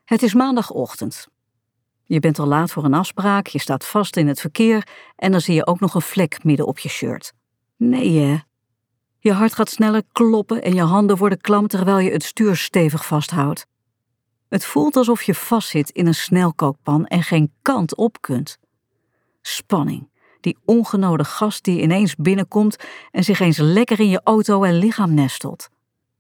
Het is maandagochtend. Je bent al laat voor een afspraak, je staat vast in het verkeer en dan zie je ook nog een vlek midden op je shirt. Nee hè. Je hart gaat sneller kloppen en je handen worden klam terwijl je het stuur stevig vasthoudt. Het voelt alsof je vastzit in een snelkookpan en geen kant op kunt. Spanning, die ongenode gast die ineens binnenkomt en zich eens lekker in je auto en lichaam nestelt.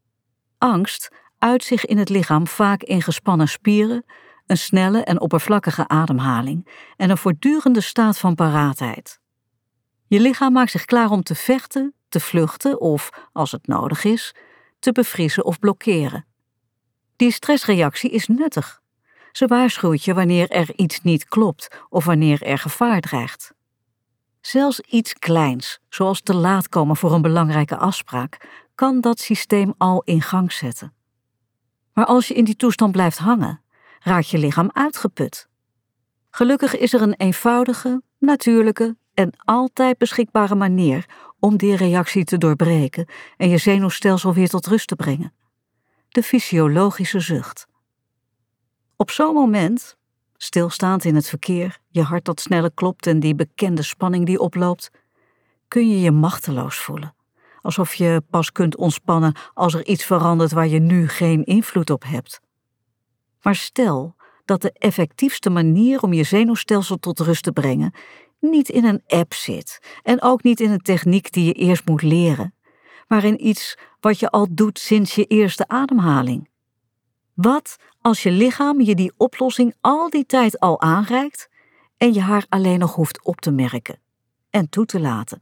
Angst uit zich in het lichaam vaak in gespannen spieren, een snelle en oppervlakkige ademhaling en een voortdurende staat van paraatheid. Je lichaam maakt zich klaar om te vechten, te vluchten of, als het nodig is, te bevriezen of blokkeren. Die stressreactie is nuttig. Ze waarschuwt je wanneer er iets niet klopt of wanneer er gevaar dreigt. Zelfs iets kleins, zoals te laat komen voor een belangrijke afspraak, kan dat systeem al in gang zetten. Maar als je in die toestand blijft hangen, raakt je lichaam uitgeput. Gelukkig is er een eenvoudige, natuurlijke en altijd beschikbare manier om die reactie te doorbreken en je zenuwstelsel weer tot rust te brengen. De fysiologische zucht. Op zo'n moment, stilstaand in het verkeer, je hart dat sneller klopt en die bekende spanning die oploopt, kun je je machteloos voelen. Alsof je pas kunt ontspannen als er iets verandert waar je nu geen invloed op hebt. Maar stel dat de effectiefste manier om je zenuwstelsel tot rust te brengen niet in een app zit en ook niet in een techniek die je eerst moet leren, maar in iets wat je al doet sinds je eerste ademhaling. Wat als je lichaam je die oplossing al die tijd al aanreikt en je haar alleen nog hoeft op te merken en toe te laten?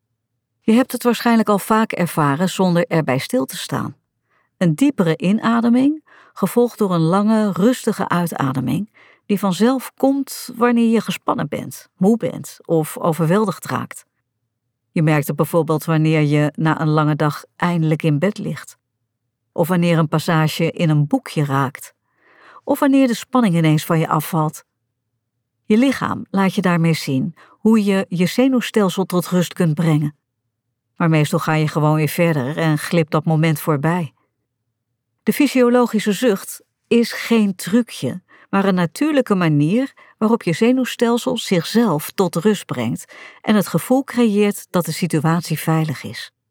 Je hebt het waarschijnlijk al vaak ervaren zonder erbij stil te staan. Een diepere inademing, gevolgd door een lange, rustige uitademing, die vanzelf komt wanneer je gespannen bent, moe bent of overweldigd raakt. Je merkt het bijvoorbeeld wanneer je na een lange dag eindelijk in bed ligt. Of wanneer een passage in een boekje raakt. Of wanneer de spanning ineens van je afvalt. Je lichaam laat je daarmee zien hoe je je zenuwstelsel tot rust kunt brengen. Maar meestal ga je gewoon weer verder en glipt dat moment voorbij. De fysiologische zucht is geen trucje, maar een natuurlijke manier waarop je zenuwstelsel zichzelf tot rust brengt en het gevoel creëert dat de situatie veilig is.